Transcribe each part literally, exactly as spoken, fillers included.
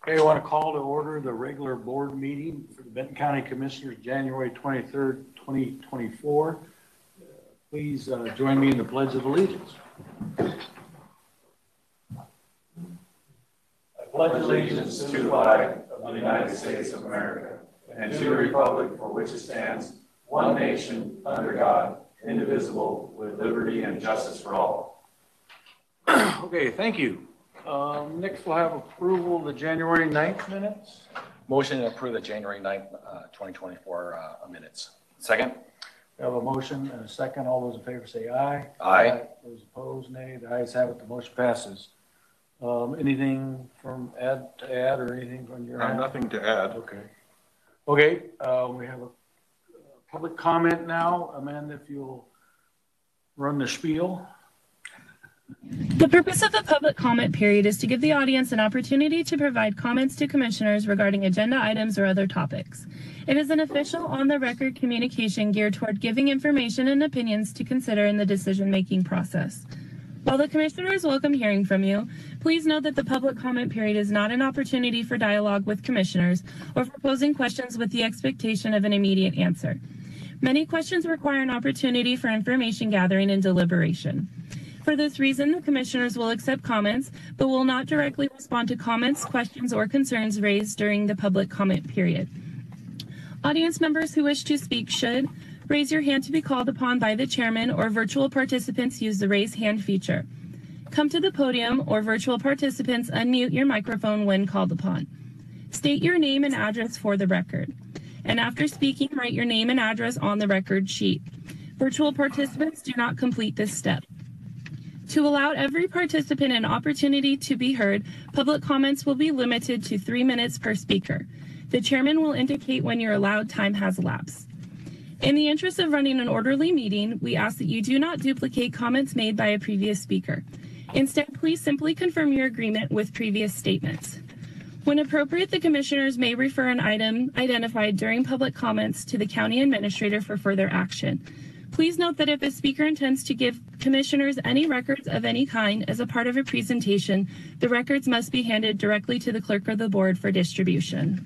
Okay, I want to call to order the regular board meeting for the Benton County Commissioners, January twenty-third, twenty twenty-four. Uh, Please uh, join me in the Pledge of Allegiance. I pledge allegiance to the flag of the United States of America and to the republic for which it stands, one nation, under God, indivisible, with liberty and justice for all. Okay, thank you. Um, next, we'll have approval of the January ninth minutes. Motion to approve the January ninth, uh, twenty twenty-four uh, minutes. Second. We have a motion and a second. All those in favor say aye. Aye. Those opposed, nay. The ayes have it. The motion passes. Um, anything from Ed to add or anything from your Uh, end? nothing to add. Okay. Okay, uh, we have a public comment now. Amanda, if you'll run the spiel. The purpose of the public comment period is to give the audience an opportunity to provide comments to commissioners regarding agenda items or other topics. It is an official, on-the-record communication geared toward giving information and opinions to consider in the decision-making process. While the commissioners welcome hearing from you, please note that the public comment period is not an opportunity for dialogue with commissioners or for posing questions with the expectation of an immediate answer. Many questions require an opportunity for information gathering and deliberation. For this reason, the commissioners will accept comments, but will not directly respond to comments, questions, or concerns raised during the public comment period. Audience members who wish to speak should raise your hand to be called upon by the chairman, or virtual participants use the raise hand feature. Come to the podium, or virtual participants unmute your microphone when called upon. State your name and address for the record. And after speaking, write your name and address on the record sheet. Virtual participants do not complete this step. To allow every participant an opportunity to be heard, public comments will be limited to three minutes per speaker. The chairman will indicate when your allowed time has elapsed. In the interest of running an orderly meeting, we ask that you do not duplicate comments made by a previous speaker. Instead, please simply confirm your agreement with previous statements. When appropriate, the commissioners may refer an item identified during public comments to the county administrator for further action. Please note that if a speaker intends to give commissioners any records of any kind as a part of a presentation, the records must be handed directly to the clerk of the board for distribution.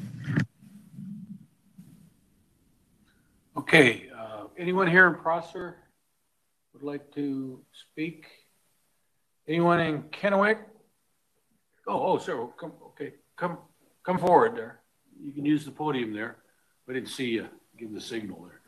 Okay, uh, anyone here in Prosser would like to speak? Anyone in Kennewick? Oh, oh, sir, come, okay, come, come forward there. You can use the podium there. We didn't see you. Give the signal there.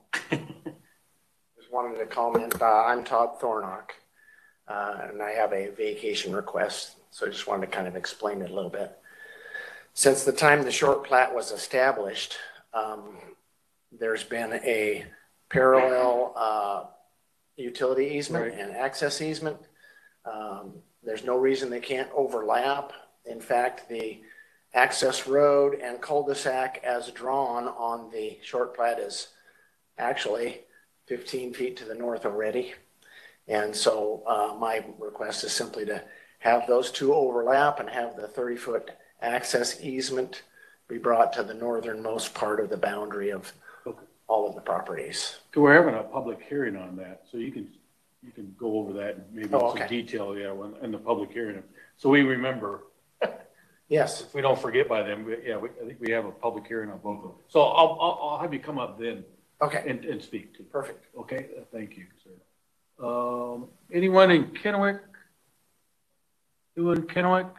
Just wanted to comment. Uh, I'm Todd Thornock, uh, and I have a vacation request, so I just wanted to kind of explain it a little bit. Since the time the short plat was established, um, there's been a parallel uh, utility easement Right. and access easement. Um, there's no reason they can't overlap. In fact, the access road and cul-de-sac as drawn on the short plat is actually fifteen feet to the north already. And so uh, my request is simply to have those two overlap and have the thirty foot access easement be brought to the northernmost part of the boundary of Okay. all of the properties. We're having a public hearing on that, so you can, you can go over that and maybe Oh, in some okay. detail, yeah, when, in the public hearing. So we remember, Yes. if we don't forget by then, we, yeah, we, I think we have a public hearing on both of them. So I'll, I'll, I'll have you come up then Okay. and, and speak to. Perfect. Okay, uh, thank you, sir. Um, anyone in Kennewick? Who in Kennewick?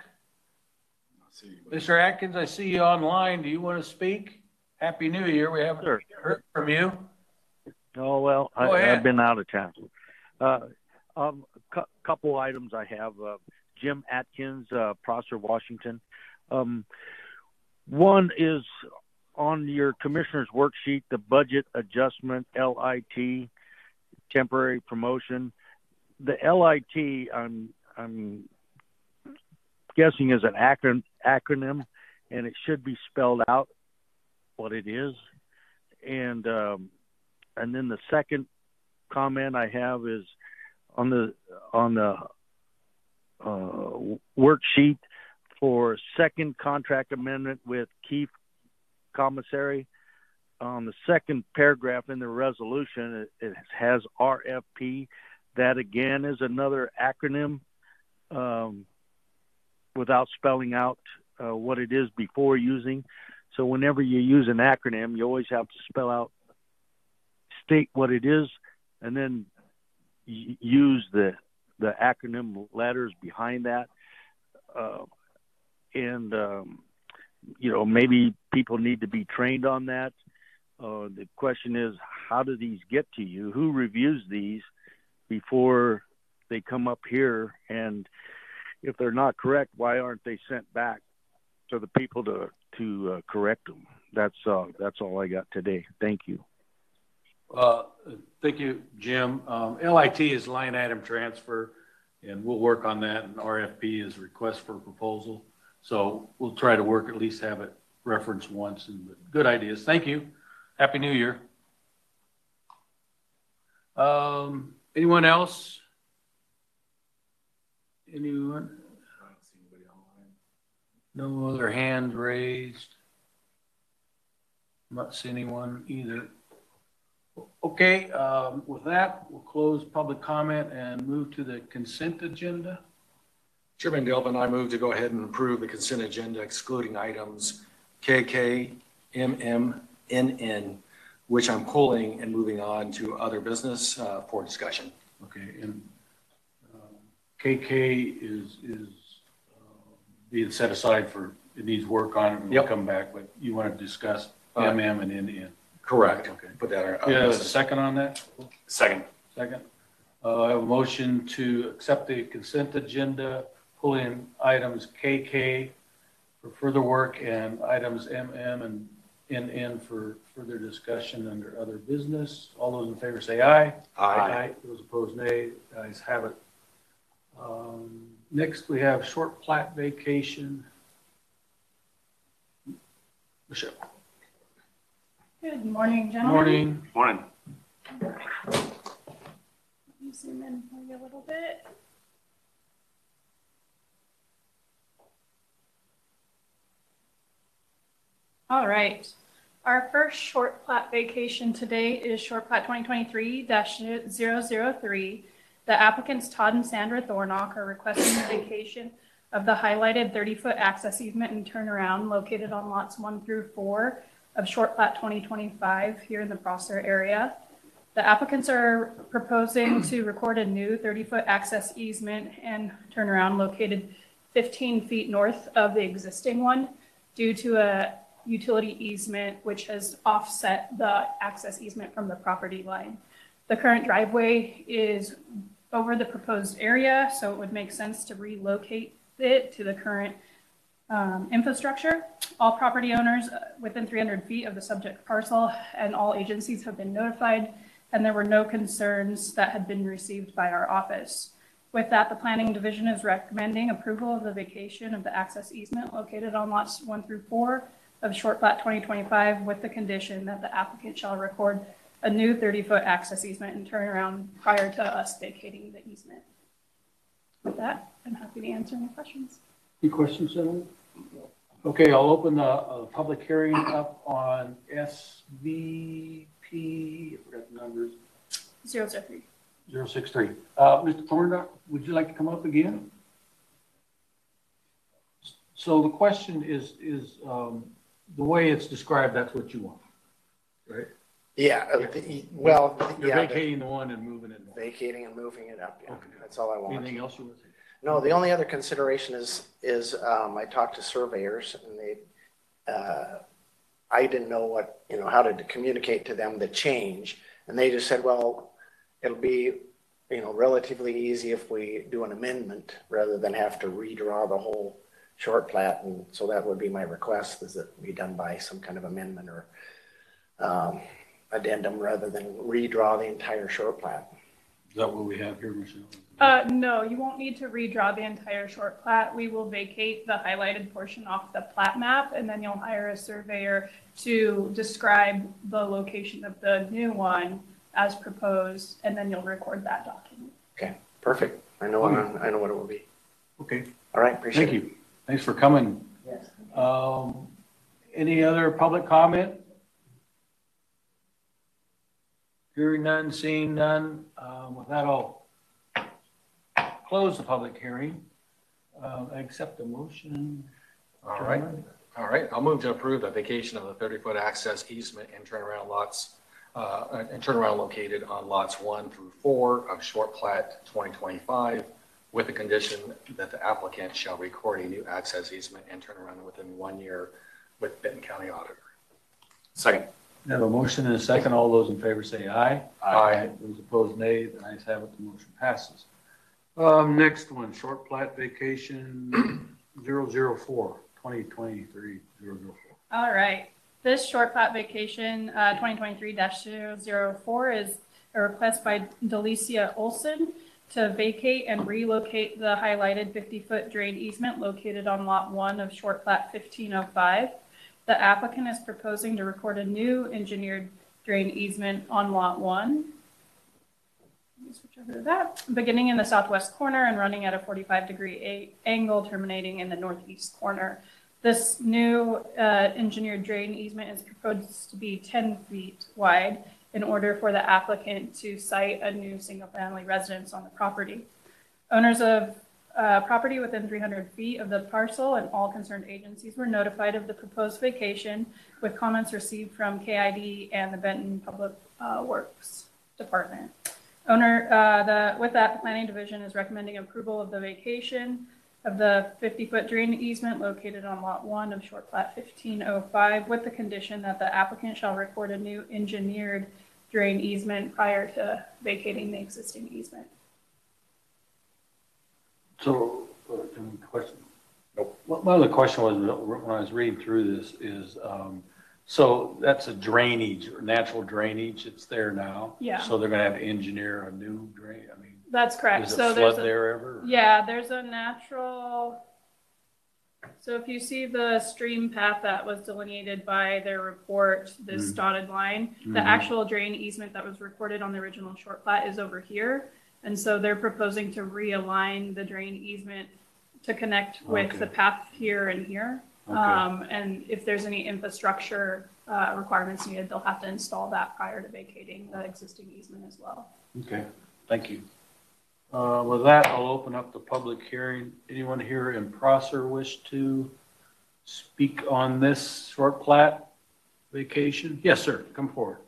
Mister Atkins, I see you online. Do you want to speak? Happy New Year. We haven't Sure. heard from you. Oh, well, I, Go ahead. I've been out of town. Uh, um, a cu- couple items I have. Uh, Jim Atkins, uh, Prosser, Washington. Um, one is on your commissioner's worksheet, the budget adjustment, L I T, temporary promotion. The L I T, I'm, I'm guessing is an acron- acronym, and it should be spelled out what it is. And, um, and then the second comment I have is on the, on the, uh, worksheet for second contract amendment with Keith Commissary. On the second paragraph in the resolution, it, it has R F P. That again is another acronym, um, without spelling out uh, what it is before using. So whenever you use an acronym, you always have to spell out, state what it is, and then y- use the the acronym letters behind that. Uh, and um, you know, maybe people need to be trained on that. Uh, the question is, how do these get to you? Who reviews these before they come up here? And if they're not correct, why aren't they sent back to the people to to uh, correct them? That's uh, that's all I got today. Thank you. Uh, thank you, Jim. Um, L I T is line item transfer, and we'll work on that. And R F P is request for proposal. So we'll try to work, at least have it referenced once. And good ideas. Thank you. Happy New Year. Um, anyone else? Anyone? No other hand raised. Not seeing anyone either. Okay, um, with that, we'll close public comment and move to the consent agenda. Chairman Galvin, I move to go ahead and approve the consent agenda excluding items K K, M M, N N, which I'm pulling and moving on to other business uh, for discussion. Okay, and um, K K is is uh, being set aside for, it needs work on it and we'll Yep. come back, but you want to discuss Uh, M M and N N. Correct. Okay. Put that on. Yeah, a second on that? Second. Second. Uh, I have a motion to accept the consent agenda, pull in items K K for further work and items M M and N N for further discussion under other business. All those in favor say aye. Aye. Those opposed, nay. Ayes have it. Um, next, we have short plat vacation. Michelle. Good morning, gentlemen. Morning. Morning. Let me zoom in for you a little bit. All right. Our first short plat vacation today is short plat twenty twenty-three dash zero zero three. The applicants Todd and Sandra Thornock are requesting the vacation of the highlighted thirty-foot access easement and turnaround located on lots one through four of short plat twenty twenty-five here in the Prosser area. The applicants are proposing to record a new thirty-foot access easement and turnaround located fifteen feet north of the existing one due to a utility easement which has offset the access easement from the property line. The current driveway is over the proposed area, so it would make sense to relocate it to the current um, infrastructure. All property owners within three hundred feet of the subject parcel and all agencies have been notified, and there were no concerns that had been received by our office. With that, the Planning Division is recommending approval of the vacation of the access easement located on lots one through four of short plat twenty twenty-five with the condition that the applicant shall record a new thirty-foot access easement and turnaround prior to us vacating the easement. With that, I'm happy to answer any questions. Any questions, gentlemen? Okay, I'll open the uh, public hearing up on S V P, I forgot the numbers, Zero zero three. zero six three. Uh, Mister Thorndock, would you like to come up again? So the question is, is um, the way it's described, that's what you want, right? Yeah, uh, the- well, You're yeah, the- vacating the one and moving it. vacating and moving it up. Yeah, Okay. that's all I want. Anything else you want to say? No, the only other consideration is, is um, I talked to surveyors and they, uh, I didn't know what, you know, how to communicate to them the change. And they just said, well, it'll be, you know, relatively easy if we do an amendment rather than have to redraw the whole short plat. And so that would be my request, is that it be done by some kind of amendment or um, addendum rather than redraw the entire short plat. Is that what we have here, Michelle? Uh, no, you won't need to redraw the entire short plat. We will vacate the highlighted portion off the plat map, and then you'll hire a surveyor to describe the location of the new one as proposed, and then you'll record that document. Okay, perfect. I know, Okay. I know what it will be. Okay, All right, appreciate thank it. you. Thanks for coming. Um, any other public comment? Hearing none, seeing none. Um, with that, I'll close the public hearing. Uh, I accept the motion. All right. All right. I'll move to approve the vacation of the thirty-foot access easement and turnaround lots, uh, and turnaround located on lots one through four of short plat twenty twenty-five, with the condition that the applicant shall record a new access easement and turnaround within one year with Benton County Auditor. Second. I have a motion and a second. All those in favor say aye. Aye. Those opposed, nay. The ayes have it. The motion passes. Um, next one, short plat vacation zero zero four, twenty twenty-three zero zero four. All right. This short plat vacation, uh, twenty twenty-three dash zero zero four is a request by Delicia Olson to vacate and relocate the highlighted fifty-foot drain easement located on lot one of short plat fifteen oh five. The applicant is proposing to record a new engineered drain easement on lot one. Let me switch over to that. Beginning in the southwest corner and running at a forty-five degree angle, terminating in the northeast corner. This new uh, engineered drain easement is proposed to be ten feet wide in order for the applicant to site a new single-family residence on the property. Owners of uh, property within three hundred feet of the parcel and all concerned agencies were notified of the proposed vacation, with comments received from K I D and the Benton Public uh, Works Department. Owner, uh, the, with that, the Planning Division is recommending approval of the vacation of the fifty-foot drain easement located on lot one of short plat fifteen oh five, with the condition that the applicant shall record a new engineered drain easement prior to vacating the existing easement. So, uh, any question? Nope. Well, my other question was, when I was reading through this, is um, so that's a drainage, natural drainage. It's there now. Yeah. So they're going to have to engineer a new drain. I mean, That's correct. does it So flood there's a, there ever? yeah, there's a natural. So if you see the stream path that was delineated by their report, this Mhm. dotted line, Mhm. the actual drain easement that was recorded on the original short plat is over here. And so they're proposing to realign the drain easement to connect with Okay. the path here and here. Okay. Um, and if there's any infrastructure uh, requirements needed, they'll have to install that prior to vacating the existing easement as well. Okay, thank you. Uh, With that, I'll open up the public hearing. Anyone here in Prosser wish to speak on this short plat vacation? Yes, sir, come forward.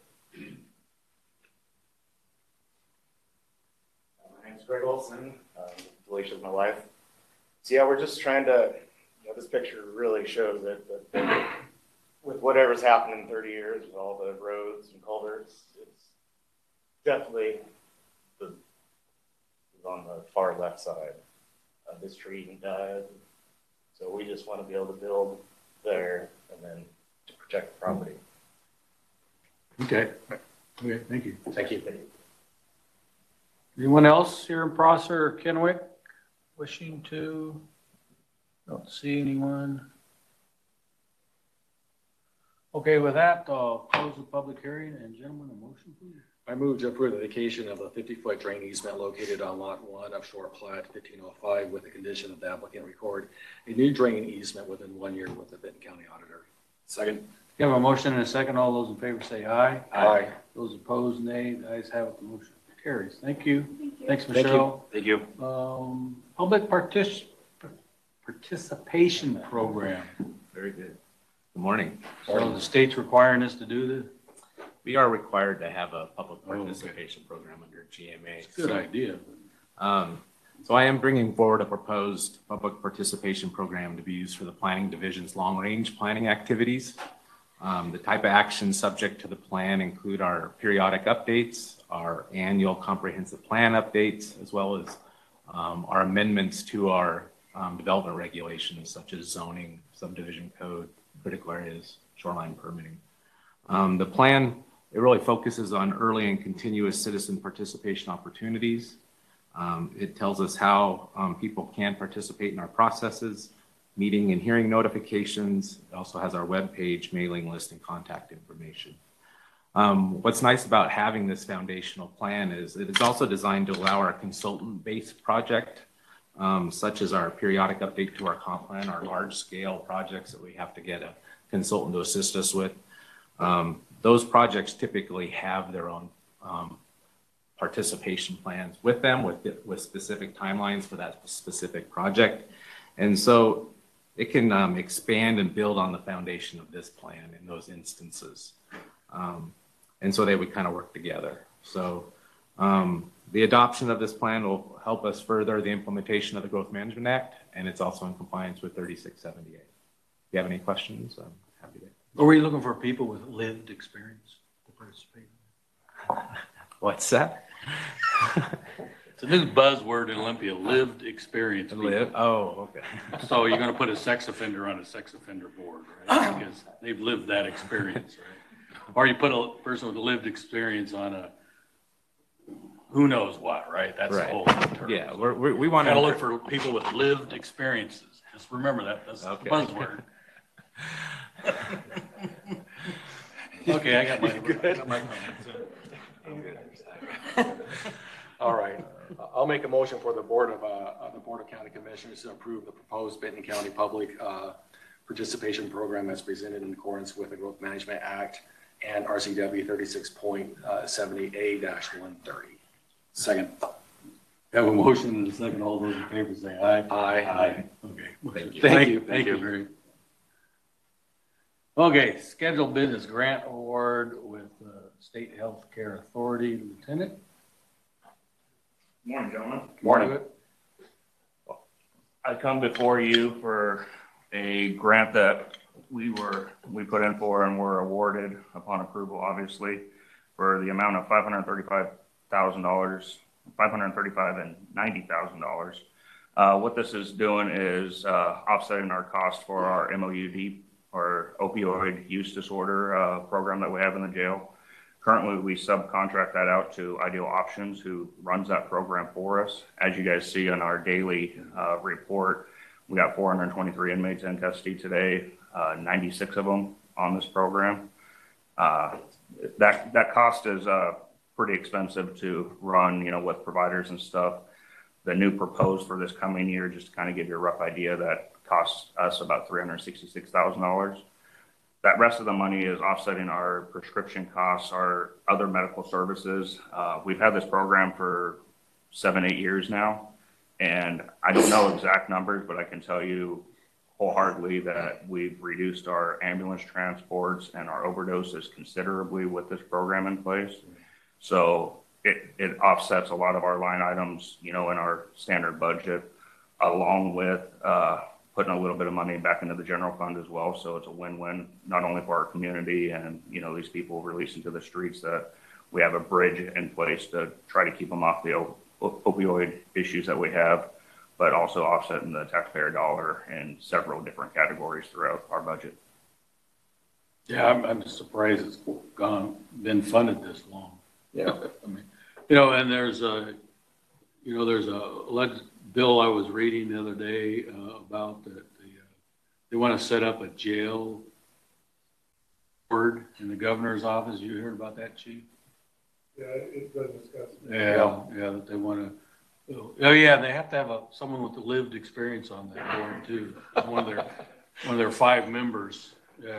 My name's Greg Olson. Um, Delicia's my wife. So yeah, we're just trying to, you know, this picture really shows it, that with whatever's happened in thirty years, with all the roads and culverts, it's definitely the, is on the far left side of this tree and died. So we just want to be able to build there and then to protect the property. Okay, okay, thank you. Thank you. Anyone else here in Prosser or Kennewick wishing to? Don't see anyone. Okay, with that, I'll close the public hearing, and gentlemen, a motion, please. I move to approve the vacation of a fifty-foot drain easement located on lot one of short plat fifteen oh five, with the condition that the applicant record a new drain easement within one year with the Benton County Auditor. Second. You have a motion and a second. All those in favor say aye. Aye. Those opposed, nay. The ayes have it. The motion carries. Thank you. Thank you. Thanks, Thank you. Michelle. Thank you. Um, public partic- participation program. Very good. Good morning. So the state's requiring us to do this? We are required to have a public Oh, okay. participation program under G M A. It's a good idea. Um, so I am bringing forward a proposed public participation program to be used for the Planning Division's long-range planning activities. Um, the type of actions subject to the plan include our periodic updates, our annual comprehensive plan updates, as well as um, our amendments to our um, development regulations, such as zoning, subdivision code, critical areas, shoreline permitting. Um, the plan, it really focuses on early and continuous citizen participation opportunities. Um, it tells us how um, people can participate in our processes, meeting and hearing notifications. It also has our webpage, mailing list, and contact information. Um, what's nice about having this foundational plan is it is also designed to allow our consultant-based project, um, such as our periodic update to our comp plan, our large-scale projects that we have to get a consultant to assist us with. Um, those projects typically have their own um, participation plans with them, with, with specific timelines for that specific project. And so it can um, expand and build on the foundation of this plan in those instances. Um, and so they would kind of work together. So um, the adoption of this plan will help us further the implementation of the Growth Management Act, and it's also in compliance with thirty-six seventy-eight. If you have any questions, I'm happy to. Are we looking for people with lived experience to participate? What's that? It's a new buzzword in Olympia, lived experience. Live? Oh, okay. So you're going to put a sex offender on a sex offender board, right? Because they've lived that experience, right? Or you put a person with lived experience on a who knows what, right? That's Right. the whole term. Yeah, we're, we're, we want Got to to look for people with lived experiences. Just remember that. That's Okay. the buzzword. Okay, I got my, I got my comments. All right. I'll make a motion for the Board of, uh, the Board of County Commissioners to approve the proposed Benton County Public uh, Participation Program as presented in accordance with the Growth Management Act and R C W thirty-six point seventy A one thirty. Second. Have a motion and a second. All those in favor say aye. Aye. Aye. Okay. Thank you. Thank you. Thank you, Barry. Okay, scheduled business grant award with uh, State Healthcare Authority Lieutenant. Morning, gentlemen. Morning. I come before you for a grant that we were, we put in for and were awarded upon approval, obviously, for the amount of five hundred thirty-five thousand dollars, five hundred thirty-five thousand dollars and ninety thousand dollars. Uh, what this is doing is uh, offsetting our cost for our M O U D, or opioid use disorder uh, program that we have in the jail. Currently, we subcontract that out to Ideal Options, who runs that program for us. As you guys see on our daily uh, report, we got four hundred twenty-three inmates in custody today, uh, ninety-six of them on this program. Uh, that that cost is uh, pretty expensive to run, you know, with providers and stuff. The new proposed for this coming year, just to kind of give you a rough idea, that costs us about three hundred sixty-six thousand dollars. That rest of the money is offsetting our prescription costs, our other medical services. Uh, we've had this program for seven, eight years now, and I don't know exact numbers, but I can tell you wholeheartedly that we've reduced our ambulance transports and our overdoses considerably with this program in place. So it, it offsets a lot of our line items, you know, in our standard budget, along with uh, putting a little bit of money back into the general fund as well. So it's a win-win, not only for our community and, you know, these people released into the streets, that we have a bridge in place to try to keep them off the op- opioid issues that we have, but also offsetting the taxpayer dollar in several different categories throughout our budget. Yeah, I'm, I'm surprised it's gone, been funded this long. Yeah. I mean, you know, and there's a, you know, there's a leg- bill I was reading the other day uh, about that the, uh, they want to set up a jail board in the governor's office. You heard about that, Chief? Yeah, it's been discussed. Yeah, yeah, that they want to. Oh yeah, they have to have a someone with the lived experience on that board too. It's one of their one of their five members. Yeah.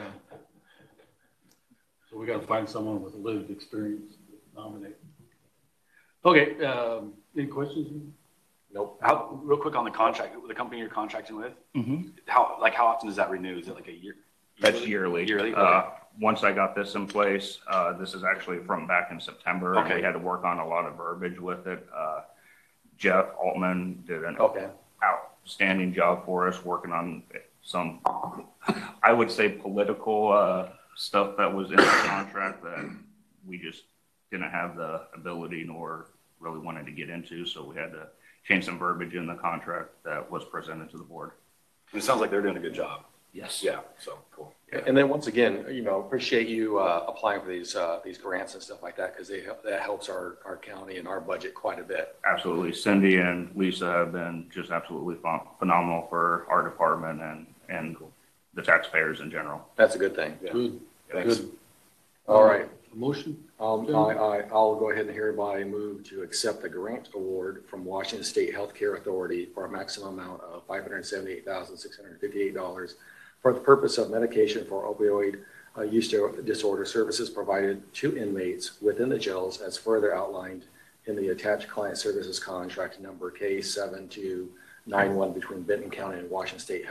So we got to find someone with lived experience to nominate. Okay. Um, any questions? Nope. How, real quick on the contract, the company you're contracting with, Mm-hmm. how, like, how often does that renew? Is it like a year? That's yearly. Yearly, Uh, okay. once I got this in place, uh, this is actually from back in September. and Okay. We had to work on a lot of verbiage with it. Uh, Jeff Altman did an Okay. outstanding job for us, working on some, I would say, political uh, stuff that was in the contract that we just didn't have the ability nor really wanted to get into. So we had to change some verbiage in the contract that was presented to the board. It sounds like they're doing a good job. Yes. Yeah, so, cool. And then once again, you know, appreciate you uh, applying for these uh, these grants and stuff like that, because they help, that helps our, our county and our budget quite a bit. Absolutely. Cindy and Lisa have been just absolutely phen- phenomenal for our department and, and the taxpayers in general. That's a good thing. Yeah. Good. Thanks. Good. All right. Motion. Um, I, I, I'll go ahead and hereby move to accept the grant award from Washington State Healthcare Authority for a maximum amount of five hundred seventy-eight thousand six hundred fifty-eight dollars for the purpose of medication for opioid uh, use disorder services provided to inmates within the jails as further outlined in the attached client services contract number K seven two nine one between Benton County and Washington State Health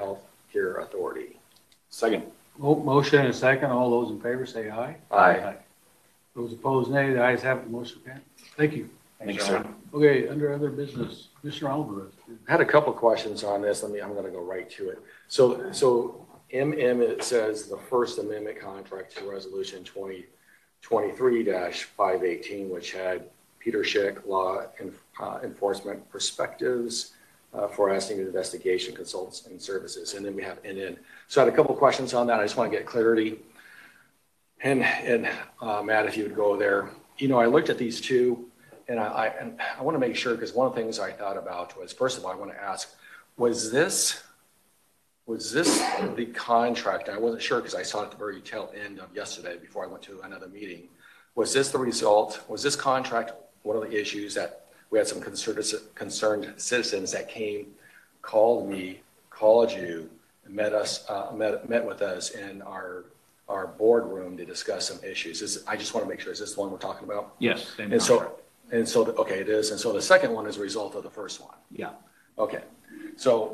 Care Authority. Second. Mo- Motion and a second. All those in favor say aye. Aye. Those opposed, nay. The ayes have it. Motion passed. Thank you. Thanks, sir. Okay, under other business, Mister Alvarez. I had a couple questions on this. Let me, I'm going to go right to it. So, so M M, it says the First Amendment contract to Resolution twenty twenty-three dash five eighteen, which had Peter Schick, Law and uh, Enforcement Perspectives uh, for Asking Investigation Consultants and Services. And then we have N N. So I had a couple questions on that. I just want to get clarity. And, and uh, Matt, if you would go there. You know, I looked at these two. And I, I, and I want to make sure, because one of the things I thought about was, first of all, I want to ask, was this, was this the contract? I wasn't sure because I saw it at the very tail end of yesterday before I went to another meeting. Was this the result? Was this contract one of the issues that we had some concerned, concerned citizens that came, called me, called you, and met us, uh, met, met with us in our our boardroom to discuss some issues? Is, I just want to make sure, is this the one we're talking about? Yes, same And so, contract. and so, the- okay, it is. And so the second one is a result of the first one. Yeah. Okay. So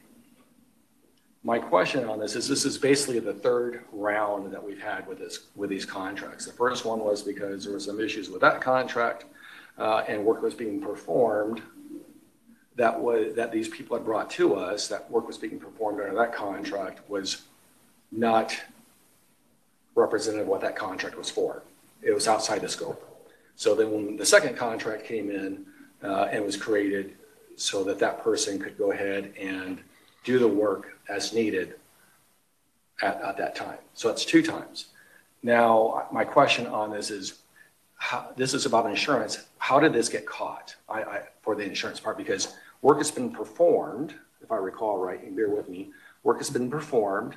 my question on this is, this is basically the third round that we've had with this, with these contracts. The first one was because there were some issues with that contract uh, and work was being performed that was, that these people had brought to us, that work was being performed under that contract was not representative of what that contract was for. It was outside the scope. So then when the second contract came in uh, and was created so that that person could go ahead and do the work as needed at, at that time. So it's two times. Now, my question on this is, how, this is about insurance. How did this get caught I, I, for the insurance part? Because work has been performed, if I recall right, and bear with me, work has been performed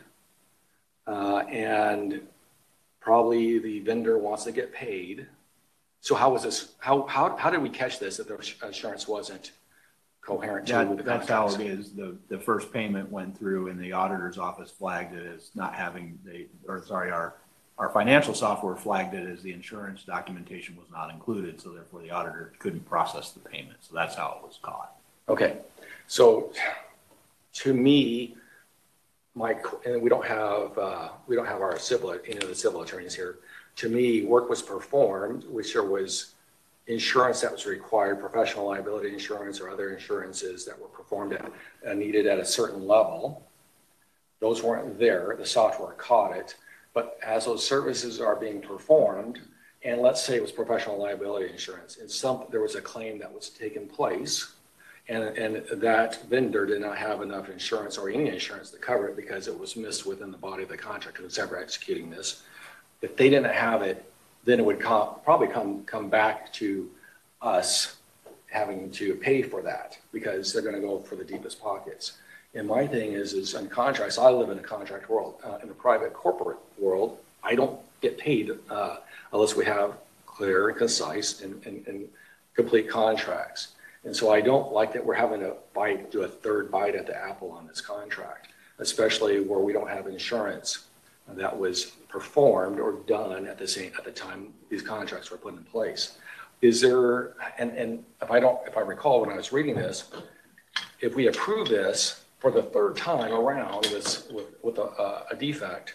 uh, and probably the vendor wants to get paid. So how was this, how, how, how did we catch this if the insurance wasn't coherent to That, the that's how contracts? it is. The, the first payment went through and the auditor's office flagged it as not having the, or sorry, our, our financial software flagged it as the insurance documentation was not included. So therefore the auditor couldn't process the payment. So that's how it was caught. Okay. So to me, my, and we don't have, uh, we don't have our civil, you know, the civil attorneys here. To me, work was performed, which there was insurance that was required, professional liability insurance or other insurances that were performed at, uh, needed at a certain level. Those weren't there. The software caught it. But as those services are being performed, and let's say it was professional liability insurance, and some, there was a claim that was taking place, and, and that vendor did not have enough insurance or any insurance to cover it because it was missed within the body of the contract who was ever executing this. If they didn't have it, then it would come, probably come, come back to us having to pay for that because they're going to go for the deepest pockets. And my thing is, is in contracts, I live in a contract world. Uh, in the private corporate world, I don't get paid uh, unless we have clear and concise and, and, and complete contracts. And so I don't like that we're having to bite, do a third bite at the apple on this contract, especially where we don't have insurance that was performed or done at the same, at the time these contracts were put in place. Is there, and, and if I don't, if I recall when I was reading this, if we approve this for the third time around with, with, with a, a defect,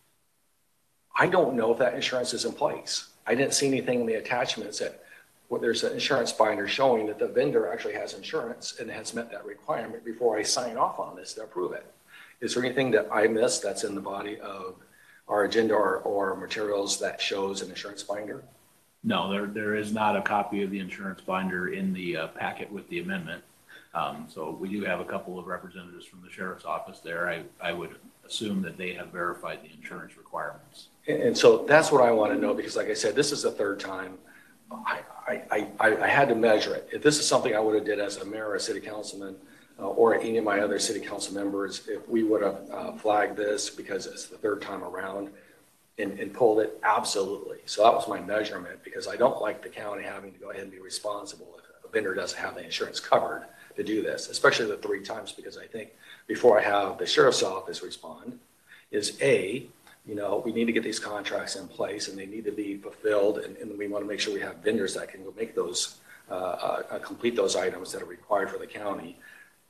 I don't know if that insurance is in place. I didn't see anything in the attachments that well, there's an insurance binder showing that the vendor actually has insurance and has met that requirement before I sign off on this to approve it. Is there anything that I missed that's in the body of our agenda or, or materials that shows an insurance binder? No, there, there is not a copy of the insurance binder in the uh, packet with the amendment. Um, so we do have a couple of representatives from the sheriff's office there. I, I would assume that they have verified the insurance requirements. And, and so that's what I want to know because like I said, this is the third time. I, I, I, I had to measure it. If this is something I would have did as a mayor or a city councilman uh, or any of my other city council members, if we would have uh, flagged this because it's the third time around and, and pulled it, absolutely. So that was my measurement because I don't like the county having to go ahead and be responsible if a vendor doesn't have the insurance covered to do this, especially the three times because I think before I have the sheriff's office respond is A, you know, we need to get these contracts in place and they need to be fulfilled. And, and we want to make sure we have vendors that can go make those, uh, uh, complete those items that are required for the county.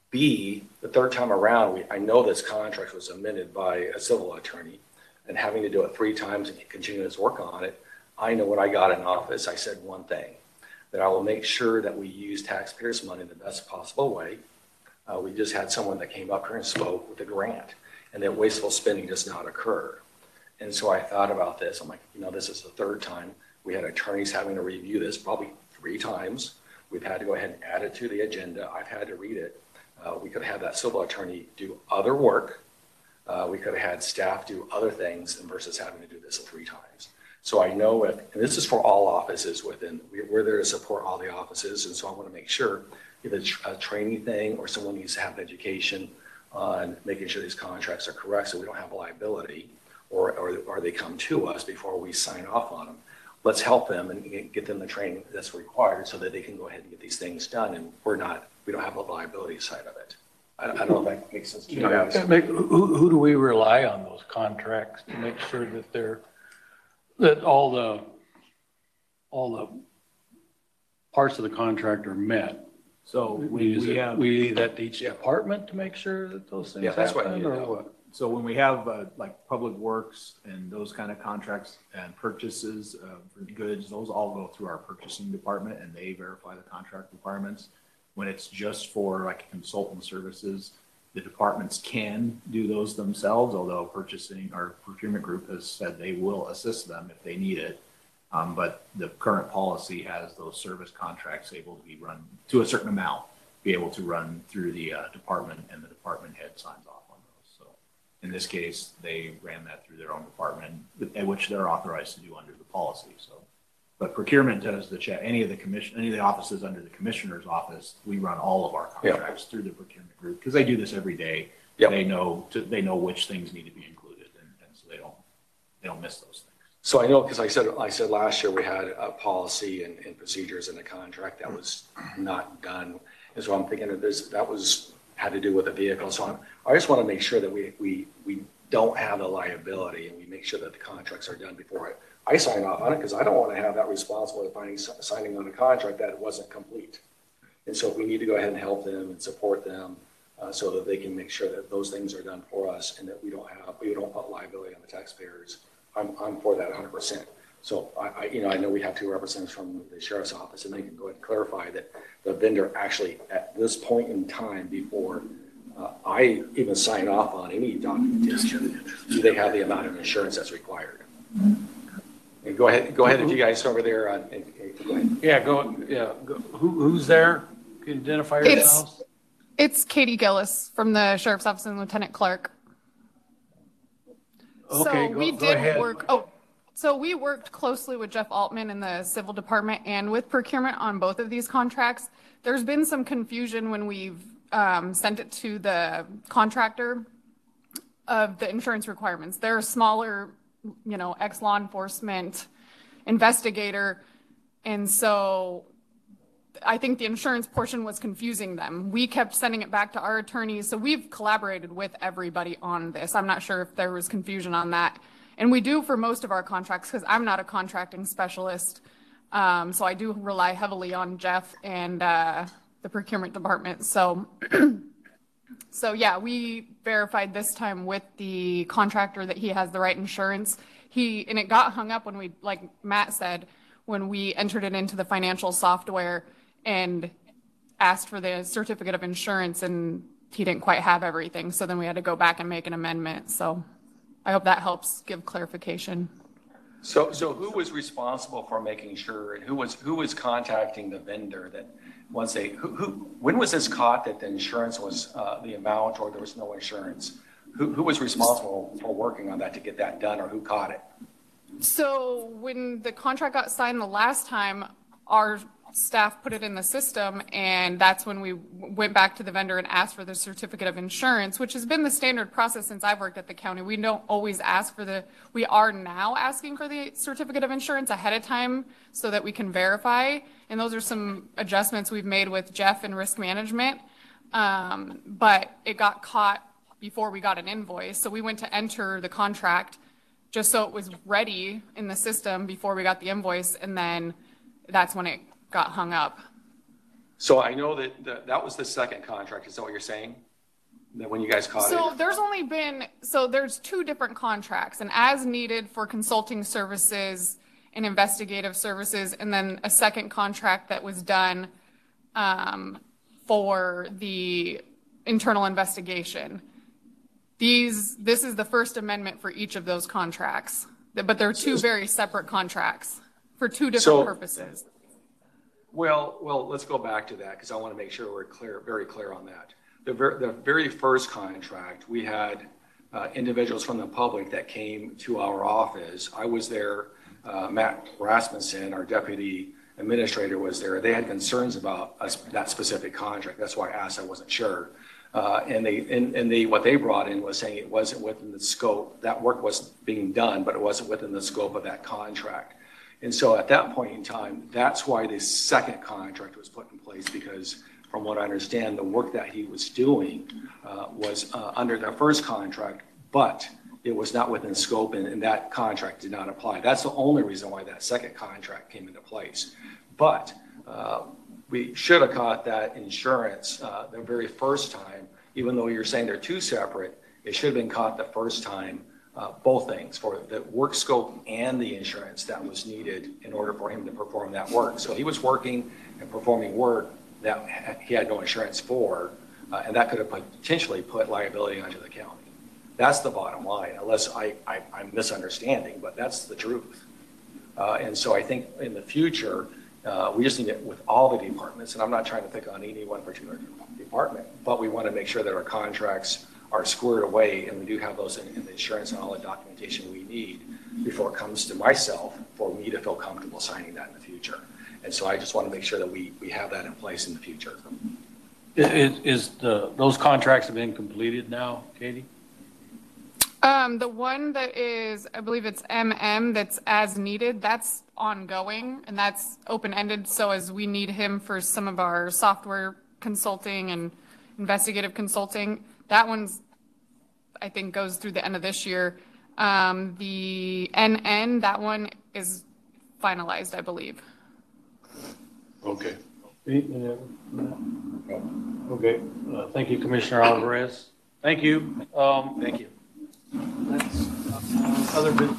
B, the third time around, we, I know this contract was amended by a civil attorney, and having to do it three times and continue his work on it, I know when I got in office, I said one thing, that I will make sure that we use taxpayers' money in the best possible way. Uh, we just had someone that came up here and spoke with a grant, and that wasteful spending does not occur. And so I thought about this. I'm like, you know, this is the third time. We had attorneys having to review this probably three times. We've had to go ahead and add it to the agenda. I've had to read it. Uh, we could have that civil attorney do other work. Uh, we could have had staff do other things versus having to do this three times. So I know if, and this is for all offices within, we're there to support all the offices. And so I want to make sure if it's a training thing or someone needs to have an education on making sure these contracts are correct so we don't have liability, or, or, or they come to us before we sign off on them. Let's help them and get them the training that's required so that they can go ahead and get these things done. And we're not, we don't have a liability side of it. I, I don't know if that makes sense to you guys. Yeah, make- Who, who do we rely on those contracts to make sure that they're, that all the, all the parts of the contract are met? So we, Is we it- have. We leave that to each department to make sure that those things Yeah, that's what happen, you or know. what? So when we have uh, like public works and those kind of contracts and purchases uh, for goods, those all go through our purchasing department and they verify the contract requirements. When it's just for like consultant services, the departments can do those themselves, although purchasing or procurement group has said they will assist them if they need it. Um, but the current policy has those service contracts able to be run to a certain amount, be able to run through the uh, department, and the department head signs off on those. So in this case, they ran that through their own department, which they're authorized to do under the policy. So, but procurement does the check. Any of the commission, any of the offices under the commissioner's office, we run all of our contracts through the procurement group because they do this every day. Yep. They know to, they know which things need to be included, and, and so they don't they don't miss those things. So I know, because I said, I said last year we had a policy and, and procedures in the contract that was not done. And so I'm thinking of this, that was, had to do with a vehicle. So I'm, I just want to make sure that we, we, we don't have the liability and we make sure that the contracts are done before I, I sign off on it, because I don't want to have that responsibility of finding, signing on a contract that it wasn't complete. And so we need to go ahead and help them and support them uh, so that they can make sure that those things are done for us and that we don't have, we don't put liability on the taxpayers. I'm, I'm for that one hundred percent. So I, I, you know, I know we have two representatives from the sheriff's office, and they can go ahead and clarify that the vendor actually, at this point in time, before uh, I even sign off on any documentation, do they have the amount of insurance that's required? And go ahead, go ahead if you guys over there. Uh, and, and go ahead. Yeah, go, yeah. Go, who, who's there? Can you identify It's- yourselves? It's Katie Gillis from the Sheriff's Office and Lieutenant Clark. Okay, so go- we go did ahead. work. Oh, so we worked closely with Jeff Altman in the civil department and with procurement on both of these contracts. There's been some confusion when we've um, sent it to the contractor of the insurance requirements. They're a smaller, you know, ex-law enforcement investigator, and so I think the insurance portion was confusing them. We kept sending it back to our attorneys. So we've collaborated with everybody on this. I'm not sure if there was confusion on that. And we do for most of our contracts because I'm not a contracting specialist. Um, so I do rely heavily on Jeff and uh, the procurement department. So, so yeah, we verified this time with the contractor that he has the right insurance. He, and it got hung up when we, like Matt said, when we entered it into the financial software and asked for the certificate of insurance, and he didn't quite have everything. So then we had to go back and make an amendment. So I hope that helps give clarification. So, so who was responsible for making sure, and who was, who was contacting the vendor that once they, who, who when was this caught that the insurance was uh, the amount or there was no insurance? Who, who was responsible for working on that to get that done, or who caught it? So when the contract got signed the last time, our staff put it in the system, and that's when we went back to the vendor and asked for the certificate of insurance, which has been the standard process since I've worked at the county. We don't always ask for the, we are now asking for the certificate of insurance ahead of time so that we can verify. And those are some adjustments we've made with Jeff and risk management. Um, but it got caught before we got an invoice. So we went to enter the contract just so it was ready in the system before we got the invoice, and then that's when it got hung up. So I know that, that that was the second contract. Is that what you're saying? That when you guys caught So it? there's only been, so there's two different contracts, and as needed for consulting services and investigative services, and then a second contract that was done um, for the internal investigation. These, this is the first amendment for each of those contracts, but they're two very separate contracts for two different So- purposes. Well, well, let's go back to that because I want to make sure we're clear, very clear on that. The, ver- the very first contract, we had uh, individuals from the public that came to our office. I was there, uh, Matt Rasmussen, our deputy administrator, was there. They had concerns about us, that specific contract. That's why I asked, I wasn't sure. Uh, and they, and, and they, what they brought in was saying it wasn't within the scope, that work was being done, but it wasn't within the scope of that contract. And so at that point in time, that's why this second contract was put in place, because from what I understand, the work that he was doing uh, was uh, under the first contract, but it was not within scope, and, and that contract did not apply. That's the only reason why that second contract came into place. But uh, we should have caught that insurance uh, the very first time, even though you're saying they're two separate, it should have been caught the first time. Uh, both things, for the work scope and the insurance that was needed in order for him to perform that work. So he was working and performing work that he had no insurance for, uh, and that could have potentially put liability onto the county. That's the bottom line, unless I, I, I'm misunderstanding, but that's the truth. Uh, and so I think in the future, uh, we just need it with all the departments, and I'm not trying to pick on any one particular department, but we want to make sure that our contracts are squared away, and we do have those in, in the insurance and all the documentation we need before it comes to myself for me to feel comfortable signing that in the future. And so I just want to make sure that we, we have that in place in the future. Is, is the, those contracts have been completed now, Katie? Um, the one that is, I believe it's M M, that's as needed, that's ongoing, and that's open-ended. So as we need him for some of our software consulting and investigative consulting, that one's, I think, goes through the end of this year. Um, the N N, that one is finalized, I believe. Okay. Okay, uh, thank you, Commissioner Alvarez. Thank you. Um, Thank you. That's, uh, other business.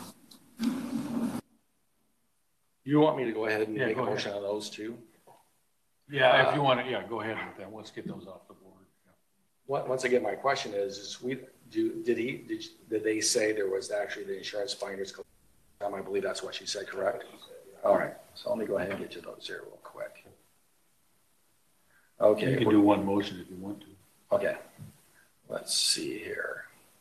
You want me to go ahead and Yeah, make a go ahead. motion on those two? Yeah, if you want to, yeah, go ahead with that. Let's get those off the board. What- Once again, my question is, is we do, did he, did, did they say there was actually the insurance binders? Um, I believe that's what she said, correct? All right, so let me go ahead and get to those here real quick. Okay. You can do one motion if you want to. Okay, let's see here.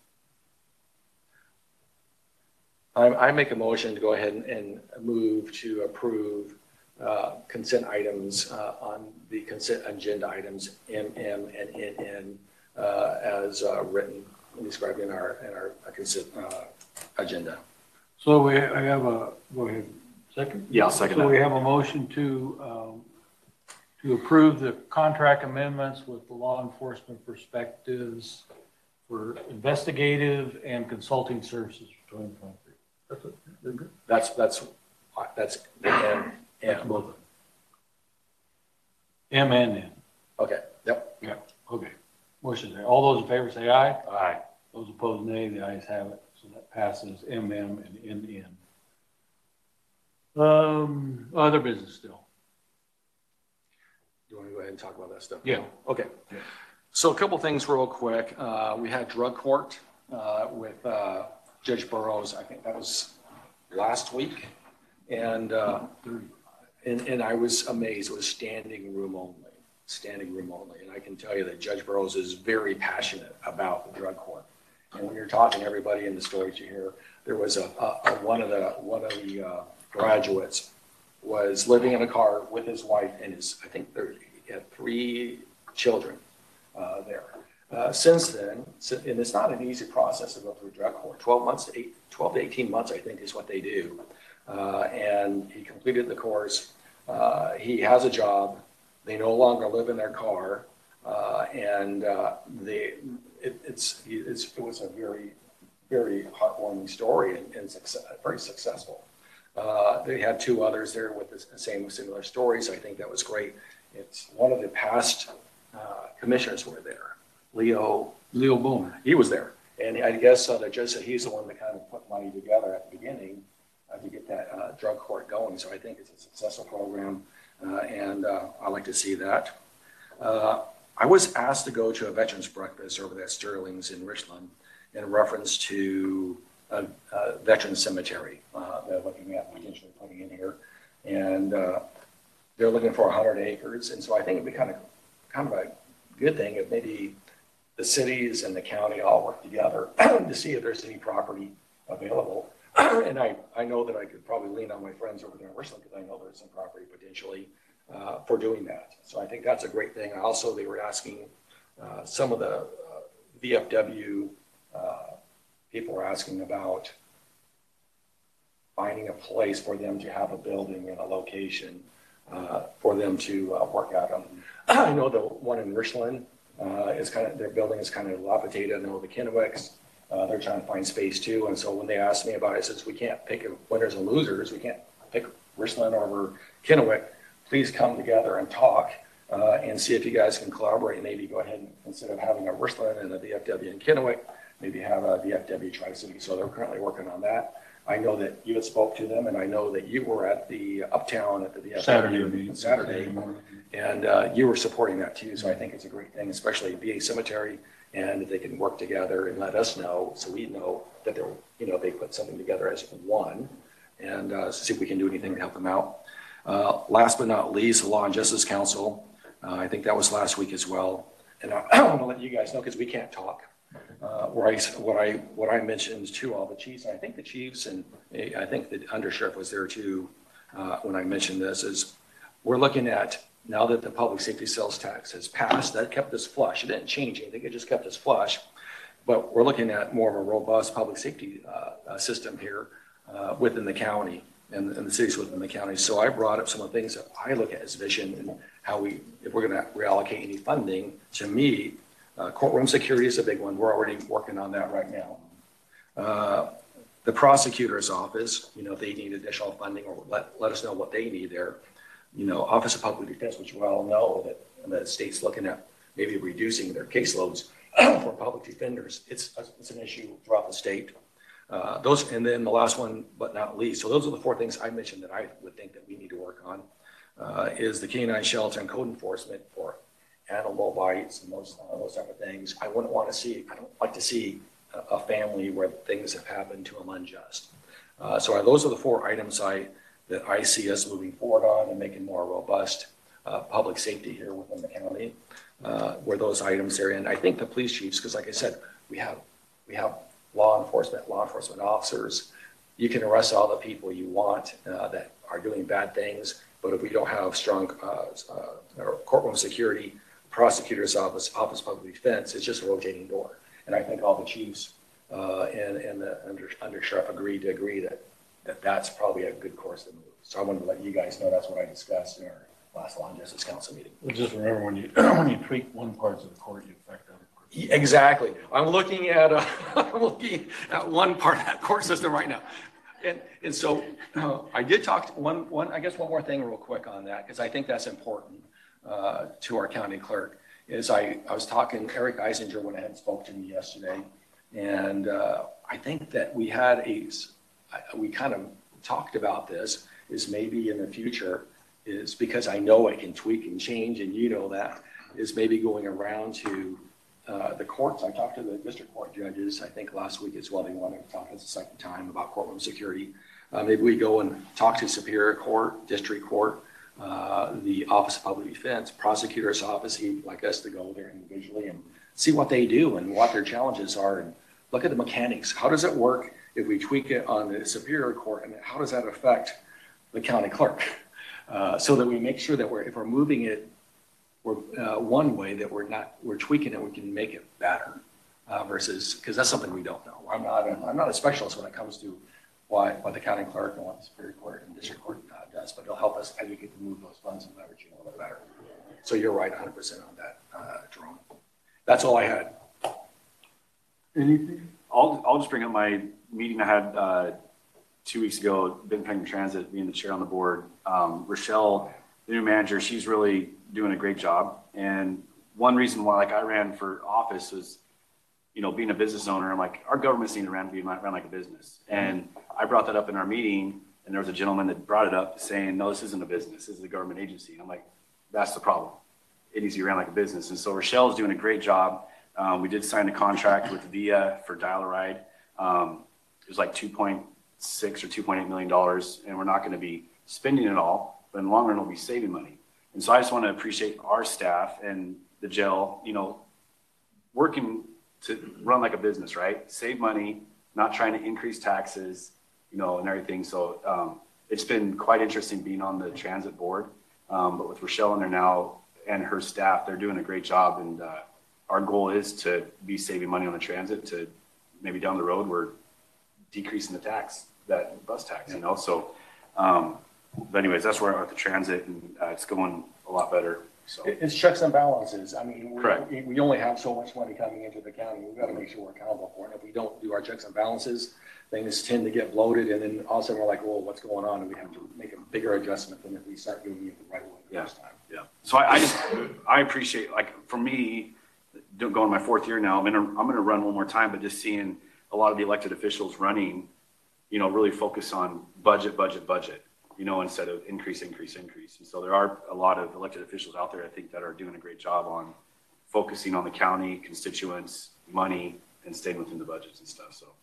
I, I make a motion to go ahead and, and move to approve uh, consent items uh, on the consent agenda items M M and N N uh, as uh, written and described in our in our consent uh, agenda. So we I have a, go ahead, second? Yeah, I'll second So that. we have a motion to, um, to approve the contract amendments with the law enforcement perspectives for investigative and consulting services for twenty twenty-three. That's it. They're good. That's that's that's the M That's M. both of them. M and N. Okay. Yep. Yeah, okay. Motion there. All those in favor say aye. Aye. Those opposed, nay. The ayes have it. So that passes M M and N N. Um, other business still. You want to go ahead and talk about that stuff? Yeah. Okay. Yeah. So a couple things real quick. Uh, we had drug court uh, with uh, Judge Burroughs. I think that was last week. And, uh, and, and I was amazed. It was standing room only, standing room only. And I can tell you that Judge Burroughs is very passionate about the drug court. And when you're talking to everybody in the stories you hear, there was a, a, a one of the, one of the uh, graduates was living in a car with his wife and his, I think there, he had three children uh, there. Uh, since then, so, and it's not an easy process to go through drug court. twelve months to eight, twelve to eighteen months, I think, is what they do. Uh, and he completed the course. Uh, he has a job. They no longer live in their car, uh, and uh, they it, it's, it's it was a very very heartwarming story and, and success, very successful. Uh, they had two others there with the same similar stories. I think that was great. it's one of the past uh, commissioners were there, Leo. Leo Bowman. He was there. And I guess uh, the judge said he's the one that kind of put money together at the beginning uh, to get that uh, drug court going. So I think it's a successful program, uh, and uh, I like to see that. Uh, I was asked to go to a veterans breakfast over at Sterling's in Richland in reference to a, a veteran cemetery uh, they're looking at potentially putting in here. And uh, they're looking for one hundred acres. And so I think it'd be kind of, kind of a good thing if maybe the cities and the county all work together to see if there's any property available. And I, I know that I could probably lean on my friends over there in Richland because I know there's some property potentially uh, for doing that. So I think that's a great thing. Also, they were asking uh, some of the uh, V F W uh, people were asking about finding a place for them to have a building and a location uh, for them to uh, work out on. I know the one in Richland, Uh, is kind of, their building is kind of dilapidated. I know the Kennewick's, uh, they're trying to find space too. And so when they asked me about it, I said, we can't pick winners and losers. We can't pick Richland over Kennewick. Please come together and talk uh, and see if you guys can collaborate. Maybe go ahead and instead of having a Richland and a V F W in Kennewick, maybe have a V F W Tri-City. So they're currently working on that. I know that you had spoke to them, and I know that you were at the Uptown at the V F W Saturday. Saturday, and uh, you were supporting that too. So I think it's a great thing, especially V A Cemetery, and if they can work together and let us know, so we know that they're, you know, they put something together as one, and uh, see if we can do anything to help them out. Uh, last but not least, the Law and Justice Council. Uh, I think that was last week as well, and I, I want to let you guys know because we can't talk. Uh, where I, what I, what I mentioned to all the chiefs, and I think the chiefs, and I think the undersheriff was there too, uh, when I mentioned this, is we're looking at, now that the public safety sales tax has passed, that kept us flush. It didn't change anything, it just kept us flush. But we're looking at more of a robust public safety uh, uh, system here uh, within the county and, and the cities within the county. So I brought up some of the things that I look at as vision and how we, if we're gonna reallocate any funding, to me, Uh, courtroom security is a big one. We're already working on that right now. Uh, the prosecutor's office, you know, if they need additional funding or let, let us know what they need there. You know, Office of Public Defense, which we all know that the state's looking at maybe reducing their caseloads for public defenders. It's, it's an issue throughout the state. Uh, those, and then the last one, but not least. So those are the four things I mentioned that I would think that we need to work on uh, is the canine shelter and code enforcement for animal bites and those, uh, those type of things. I wouldn't want to see, I don't like to see a, a family where things have happened to them unjust. Uh, so those are the four items I, that I see us moving forward on and making more robust uh, public safety here within the county, uh, where those items are in. I think the police chiefs, because like I said, we have, we have law enforcement, law enforcement officers. You can arrest all the people you want uh, that are doing bad things, but if we don't have strong uh, uh, courtroom security, prosecutor's office, Office of Public Defense, it's just a rotating door. And I think all the chiefs uh, and, and the under, under sheriff agreed to agree that, that that's probably a good course to move. So I wanted to let you guys know that's what I discussed in our last Law and Justice Council meeting. Well, just remember when you when you tweak one part of the court, you affect other parts. Exactly. I'm looking at uh, I'm looking at one part of that court system right now. And, and so uh, I did talk to one, one, I guess one more thing real quick on that, because I think that's important. Uh, to our county clerk is I, I was talking, Eric Eisinger went ahead and spoke to me yesterday. And uh, I think that we had a, we kind of talked about this is maybe in the future is because I know it can tweak and change and you know that is maybe going around to uh, the courts. I talked to the district court judges, I think last week as well. They wanted to talk us a second time about courtroom security. Uh, maybe we go and talk to Superior Court, District Court, Uh, the Office of Public Defense, prosecutor's office. He'd like us to go there individually and see what they do and what their challenges are and look at the mechanics. How does it work if we tweak it on the Superior Court, and how does that affect the county clerk? Uh, so that we make sure that we're, if we're moving it we're, uh, one way, that we're not, we're tweaking it, we can make it better uh, versus, because that's something we don't know. I'm not, a, I'm not a specialist when it comes to why, what the county clerk and what the Superior Court and District Court uh, does, but it'll help us educate to move those funds and leverage a little bit better. So you're right one hundred percent on that, uh, Jerome. That's all I had. Anything? I'll, I'll just bring up my meeting I had uh, two weeks ago, Benton Transit, being the chair on the board. Um, Rochelle, the new manager, she's really doing a great job. And one reason why, like, I ran for office was, you know, being a business owner, I'm like, our government's need to run, be run like a business. And I brought that up in our meeting, and there was a gentleman that brought it up saying, no, this isn't a business, this is a government agency. And I'm like, that's the problem. It needs to be ran like a business. And so Rochelle's doing a great job. Um, we did sign a contract with V I A for Dial-A-Ride. Um, it was like two point six or two point eight million dollars, and we're not going to be spending it all, but in the long run, we'll be saving money. And so I just want to appreciate our staff and the jail, you know, working to run like a business, right? Save money, not trying to increase taxes, you know, and everything. So um, it's been quite interesting being on the transit board. Um, but with Rochelle in there now and her staff, they're doing a great job. And uh, our goal is to be saving money on the transit to maybe down the road, we're decreasing the tax, that bus tax, you know? So, um, but anyways, that's where we're at the transit, and uh, it's going a lot better. So It's checks and balances. I mean, Correct. we, we only have so much money coming into the county. We've got to make sure we're accountable for it. If we don't do our checks and balances, things tend to get bloated, and then all of a sudden we're like, well, what's going on? And we have to make a bigger adjustment than if we start doing it the right way the Yeah. first time. Yeah. So I, I just, I appreciate, like, for me, don't go in my fourth year now, I'm gonna, I'm gonna run one more time, but just seeing a lot of the elected officials running, you know, really focus on budget, budget, budget, you know, instead of increase, increase, increase. And so there are a lot of elected officials out there, I think, that are doing a great job on focusing on the county, constituents, money, and staying within the budgets and stuff. So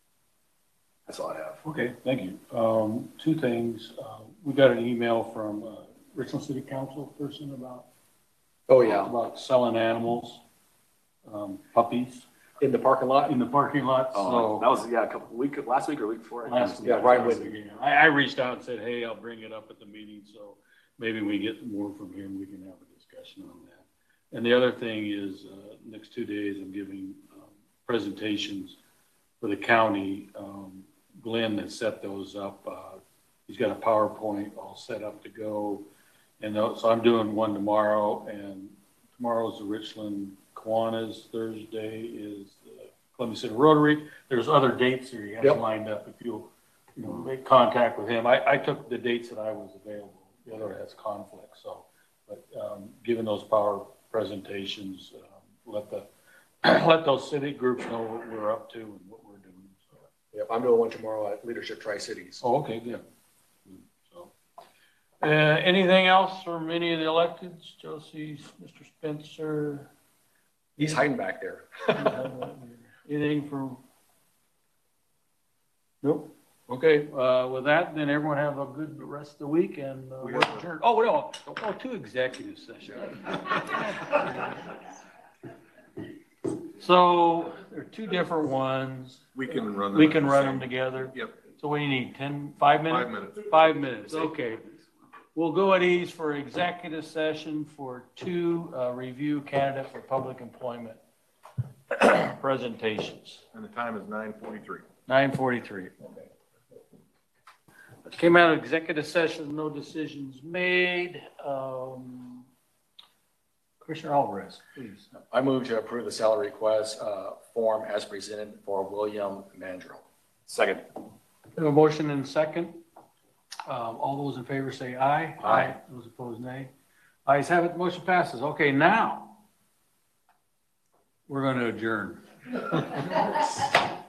that's all I have. Okay, thank you. Um, two things. Uh, we got an email from uh Richland City Council person about, Oh, yeah. about selling animals, um, puppies In the parking lot? in the parking lot. Oh, So that was, yeah, a couple, week, last week or week before. I last think. week, Yeah, right with last week, yeah. I, I reached out and said, hey, I'll bring it up at the meeting. So maybe we get more from him. We can have a discussion on that. And the other thing is, uh, next two days, I'm giving um, presentations for the county. Um, Glenn has set those up. Uh, he's got a PowerPoint all set up to go. And those, so I'm doing one tomorrow, and tomorrow's the Richland Kiwanis. Thursday is the Columbia City Rotary. There's other dates here he has Yep. lined up if you'll, you know, make contact with him. I, I took the dates that I was available. The other has conflict, so, but um, given those power presentations, um, let the, let those city groups know what we're up to and what we're doing. So. Yep, I'm doing one tomorrow at Leadership Tri-Cities. Oh, okay, good. So, uh, anything else from any of the electeds? Josie, Mister Spencer? He's hiding back there. Anything from? Nope. Okay, uh, with that, then everyone have a good rest of the week, and uh, we're adjourned. Oh, no, oh, two executive sessions. So there are two different ones. We can run them. We at can the run same- them together. Yep. So what do you need, ten, five minutes? Five minutes. Five minutes, okay. We'll go at ease for executive session for two, uh, review candidate for public employment presentations. And the time is nine forty-three. Nine forty-three. Came out of executive session, no decisions made. Um, Commissioner Alvarez, please. I move to approve the salary request uh, form as presented for William Mandrill. Second. We have a motion and a second. Um, all those in favor say aye. Aye. Those opposed, nay. Ayes have it, the motion passes. Okay, now we're going to adjourn.